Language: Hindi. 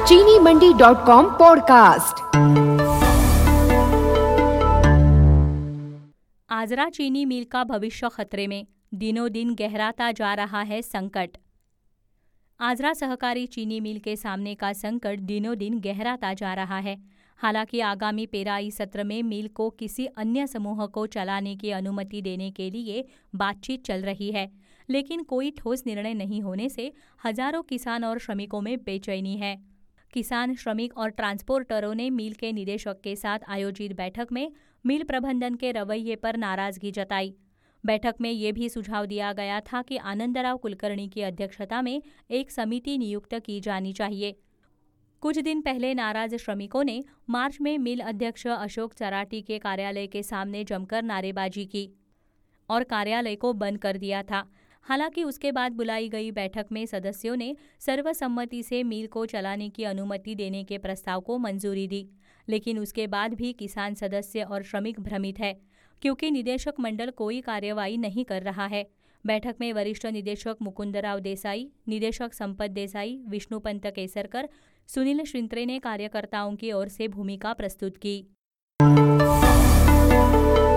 चीनी मंडी.com पॉडकास्ट। आजरा चीनी मिल का भविष्य खतरे में, दिनों दिन गहराता जा रहा है संकट। आजरा सहकारी चीनी मिल के सामने का संकट दिनों दिन गहराता जा रहा है। हालांकि आगामी पेराई सत्र में मिल को किसी अन्य समूह को चलाने की अनुमति देने के लिए बातचीत चल रही है, लेकिन कोई ठोस निर्णय नहीं होने से हजारों किसान और श्रमिकों में बेचैनी है। किसान, श्रमिक और ट्रांसपोर्टरों ने मिल के निदेशक के साथ आयोजित बैठक में मिल प्रबंधन के रवैये पर नाराजगी जताई। बैठक में ये भी सुझाव दिया गया था कि आनंदराव कुलकर्णी की अध्यक्षता में एक समिति नियुक्त की जानी चाहिए। कुछ दिन पहले नाराज श्रमिकों ने मार्च में मिल अध्यक्ष अशोक चराटी के कार्यालय के सामने जमकर नारेबाजी की और कार्यालय को बंद कर दिया था। हालांकि उसके बाद बुलाई गई बैठक में सदस्यों ने सर्वसम्मति से मिल को चलाने की अनुमति देने के प्रस्ताव को मंजूरी दी, लेकिन उसके बाद भी किसान सदस्य और श्रमिक भ्रमित है, क्योंकि निदेशक मंडल कोई कार्यवाही नहीं कर रहा है। बैठक में वरिष्ठ निदेशक मुकुंदराव देसाई, निदेशक संपत देसाई, विष्णुपंत केसरकर, सुनील श्रिंत्रे ने कार्यकर्ताओं की ओर से भूमिका प्रस्तुत की।